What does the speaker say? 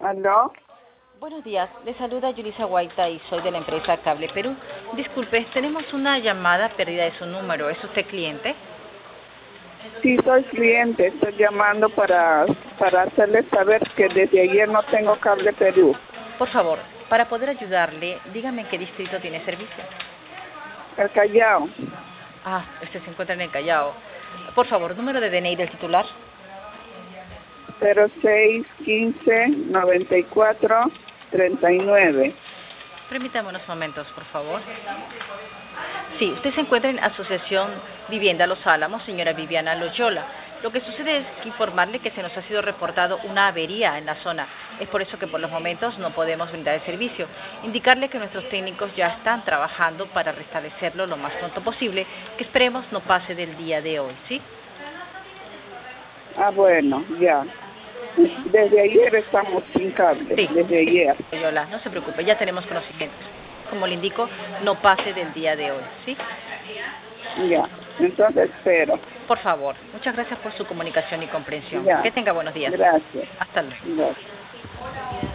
¿Aló? Buenos días, le saluda Yulisa Guaita y soy de la empresa Cable Perú. Disculpe, tenemos una llamada perdida de su número. ¿Es usted cliente? Sí, soy cliente. Estoy llamando para hacerles saber que desde ayer no tengo Cable Perú. Por favor, para poder ayudarle, dígame en qué distrito tiene servicio. El Callao. Ah, usted se encuentra en el Callao. Por favor, número de DNI del titular. 0615-94-39. Permítame unos momentos, por favor. Sí, usted se encuentra en Asociación Vivienda Los Álamos, señora Viviana Loyola. Lo que sucede es que informarle que se nos ha sido reportado una avería en la zona. Es por eso que por los momentos no podemos brindar el servicio. Indicarle que nuestros técnicos ya están trabajando para restablecerlo lo más pronto posible, que esperemos no pase del día de hoy, ¿sí? Ah, bueno, ya. Desde ayer estamos sin cable, Sí, desde sí, ayer. Loyola, no se preocupe, ya tenemos conocimientos. Como le indico, no pase del día de hoy, ¿sí? Ya, entonces espero. Por favor, muchas gracias por su comunicación y comprensión. Ya, Que tenga buenos días. gracias. Hasta luego. Gracias.